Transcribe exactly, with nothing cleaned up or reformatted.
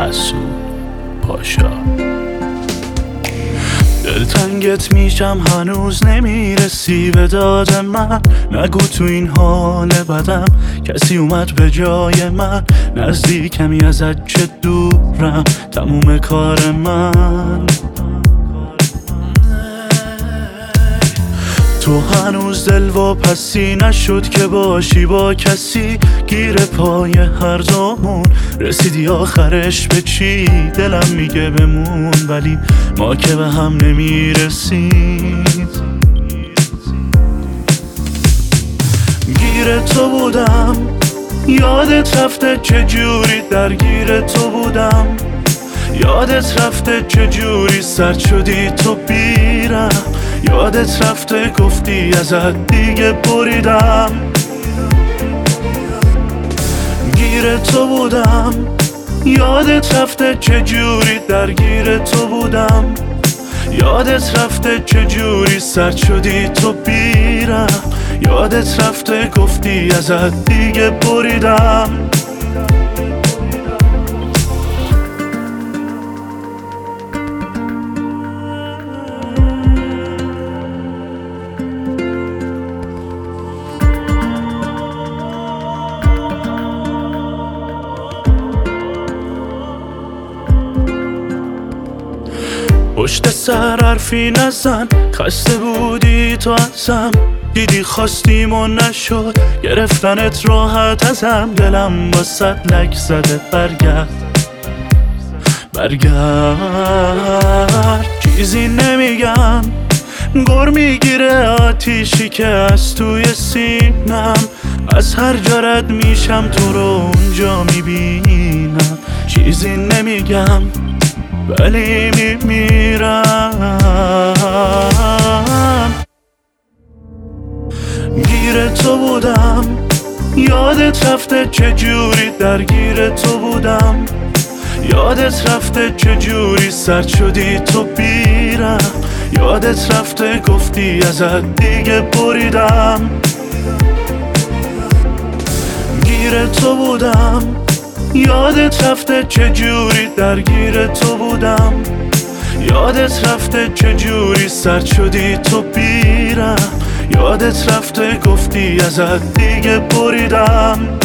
مسعود پاشا. دلتنگت میشم هنوز نمیرسی به داد من، نگو تو این حال بدم کسی اومد به جای من. نزدیکمی ازت چه دورم تموم کار من. تو هنوز دل واپسی نشد که باشی با کسی، گیر پای هر دومون رسیدی آخرش به چی؟ دلم میگه بمون ولی ما که به هم نمیرسیم. گیر تو بودم یادت رفته چجوری درگیر تو بودم، یادت رفته چجوری سرد شدی تو بیرم، یادت رفته گفتی ازت دیگه بریدم. گیر تو بودم یادت رفته چجوری درگیر تو بودم، یادت رفته چجوری سرد شدی تو بیرم، یادت رفته گفتی ازت دیگه بریدم. پشت سر حرفی نزن، خسته بودی تو ازم، دیدی خواستیم و نشد گرفتنت راحت ازم. دلم واسه لک زده برگرد برگرد، چیزی نمیگم گر میگیره آتیشی که از توی سینم، از هر جا رد میشم تو رو اونجا میبینم. چیزی نمیگم ولی میمیرم. گیر تو بودم یادت رفته چجوری درگیر تو بودم، یادت رفته چجوری سرد شدی تو بیرم، یادت رفته گفتی ازت دیگه بریدم. گیر تو بودم یادت رفته چجوری درگیر تو بودم، یادت رفته چجوری سرد شدی تو بیرم، یادت رفته گفتی ازت دیگه بریدم.